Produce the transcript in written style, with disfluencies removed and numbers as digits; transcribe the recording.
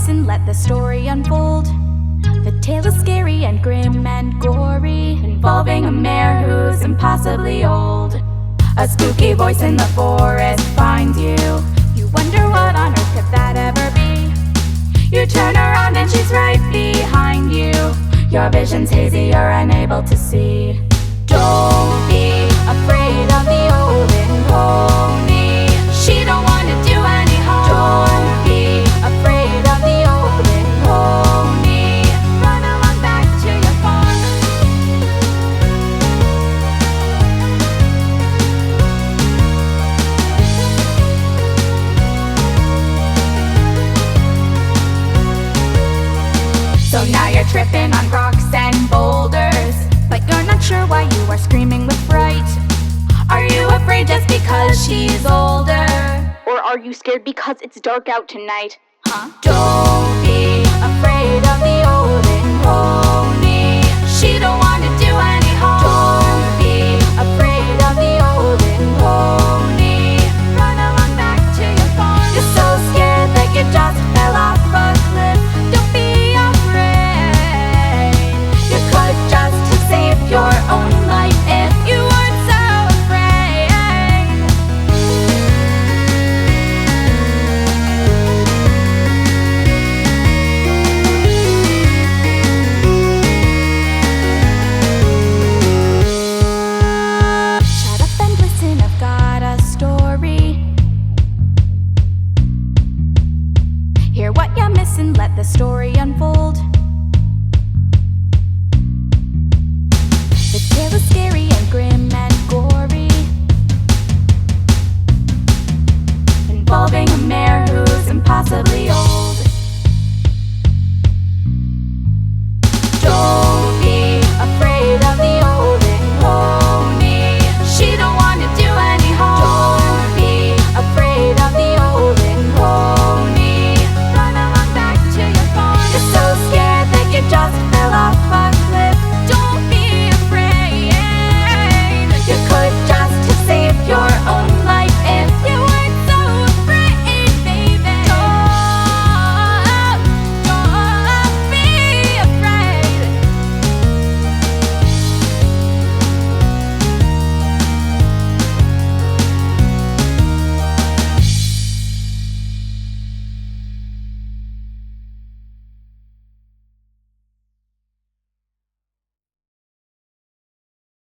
listen, let the story unfold. The tale is scary and grim and gory, involving a mare who's impossibly old. A spooky voice in the forest finds you. You wonder what on earth could that ever be. You turn around and she's right behind you. Your vision's hazy, you're unable to see. Don't be afraid of the Olden pony. She don't want to do any harm. Don't be afraid of the Olden pony. Run along back to your farm. So now you're tripping on rocks and boulders, but you're not sure why you are screaming with fright. Are you afraid just because she's older? Or are you scared because it's dark out tonight? Huh? Don't be afraid of the Olden pony. She don't want